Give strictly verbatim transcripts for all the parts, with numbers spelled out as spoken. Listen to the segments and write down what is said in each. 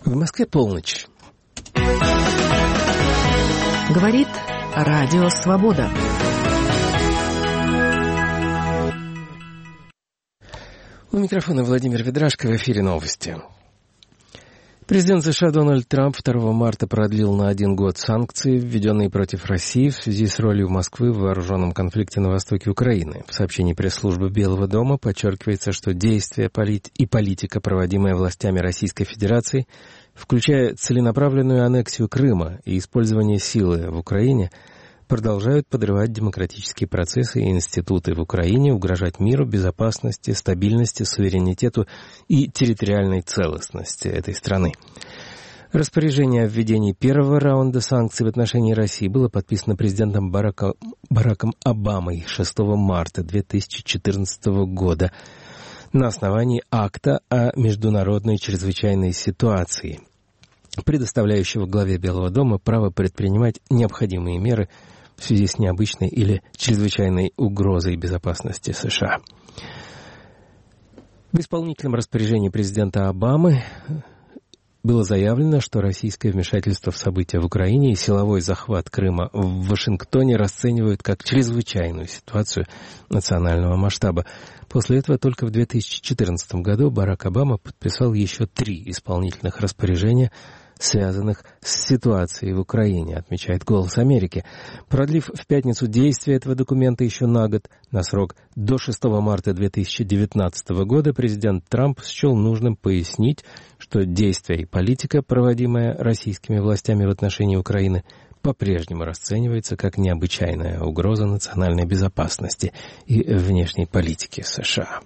В Москве полночь. Говорит Радио Свобода. У микрофона Владимир Ведрашко, в эфире новости. Президент США Дональд Трамп второго марта продлил на один год санкции, введенные против России в связи с ролью Москвы в вооруженном конфликте на востоке Украины. В сообщении пресс-службы Белого дома подчеркивается, что действия и политика, проводимая властями Российской Федерации, включая целенаправленную аннексию Крыма и использование силы в Украине, продолжают подрывать демократические процессы и институты в Украине, угрожать миру, безопасности, стабильности, суверенитету и территориальной целостности этой страны. Распоряжение о введении первого раунда санкций в отношении России было подписано президентом Барака, Бараком Обамой шестого марта две тысячи четырнадцатого года на основании акта о международной чрезвычайной ситуации, предоставляющего главе Белого дома право предпринимать необходимые меры в связи с необычной или чрезвычайной угрозой безопасности США. В исполнительном распоряжении президента Обамы было заявлено, что российское вмешательство в события в Украине и силовой захват Крыма в Вашингтоне расценивают как чрезвычайную ситуацию национального масштаба. После этого только в две тысячи четырнадцатом году Барак Обама подписал еще три исполнительных распоряжения, связанных с ситуацией в Украине, отмечает «Голос Америки». Продлив в пятницу действие этого документа еще на год, на срок до шестого марта две тысячи девятнадцатого года, президент Трамп счел нужным пояснить, что действия и политика, проводимая российскими властями в отношении Украины, по-прежнему расценивается как необычайная угроза национальной безопасности и внешней политики США.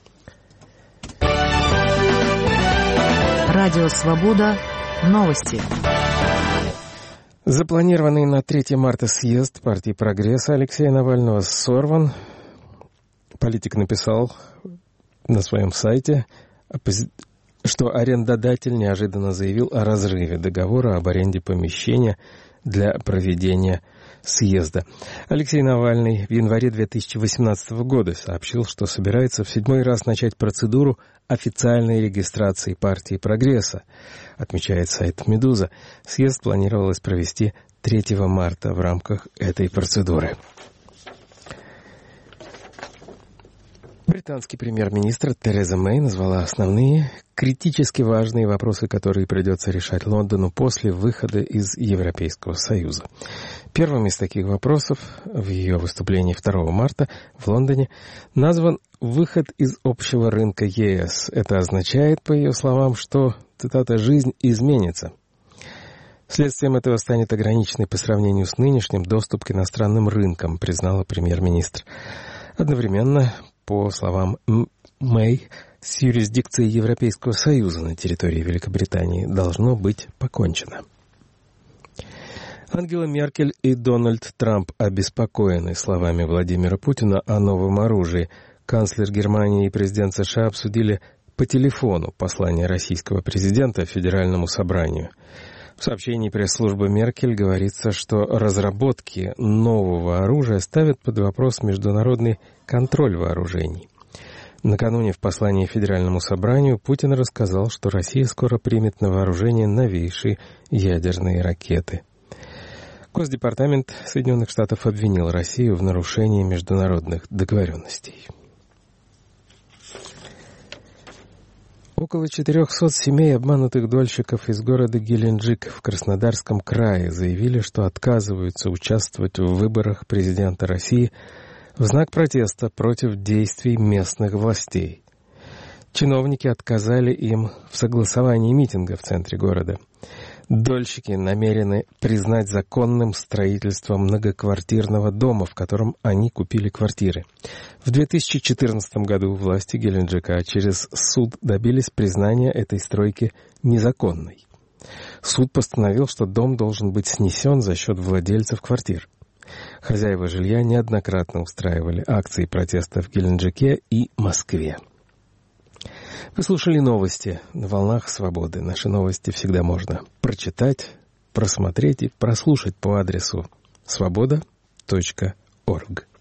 Радио «Свобода». Новости. Запланированный на третьего марта съезд партии «Прогресс» Алексея Навального сорван. Политик написал на своем сайте, что арендодатель неожиданно заявил о разрыве договора об аренде помещения для проведения съезда. Алексей Навальный в январе две тысячи восемнадцатого года сообщил, что собирается в седьмой раз начать процедуру официальной регистрации партии «Прогресса», отмечает сайт «Медуза». Съезд планировалось провести третьего марта в рамках этой процедуры. Британский премьер-министр Тереза Мэй назвала основные критически важные вопросы, которые придется решать Лондону после выхода из Европейского Союза. Первым из таких вопросов в ее выступлении второго марта в Лондоне назван выход из общего рынка ЕС. Это означает, по ее словам, что, цитата, «жизнь изменится». Следствием этого станет ограниченный по сравнению с нынешним доступ к иностранным рынкам, признала премьер-министр. Одновременно, по словам Мэй, с юрисдикцией Европейского Союза на территории Великобритании должно быть покончено. Ангела Меркель и Дональд Трамп обеспокоены словами Владимира Путина о новом оружии. Канцлер Германии и президент США обсудили по телефону послание российского президента Федеральному собранию. В сообщении пресс-службы Меркель говорится, что разработки нового оружия ставят под вопрос международный контроль вооружений. Накануне в послании Федеральному собранию Путин рассказал, что Россия скоро примет на вооружение новейшие ядерные ракеты. Госдепартамент Соединенных Штатов обвинил Россию в нарушении международных договоренностей. Около четырехсот семей обманутых дольщиков из города Геленджик в Краснодарском крае заявили, что отказываются участвовать в выборах президента России в знак протеста против действий местных властей. Чиновники отказали им в согласовании митинга в центре города. Дольщики намерены признать законным строительство многоквартирного дома, в котором они купили квартиры. В две тысячи четырнадцатом году власти Геленджика через суд добились признания этой стройки незаконной. Суд постановил, что дом должен быть снесен за счет владельцев квартир. Хозяева жилья неоднократно устраивали акции протеста в Геленджике и Москве. Вы слушали новости на волнах Свободы. Наши новости всегда можно прочитать, просмотреть и прослушать по адресу свобода точка орг.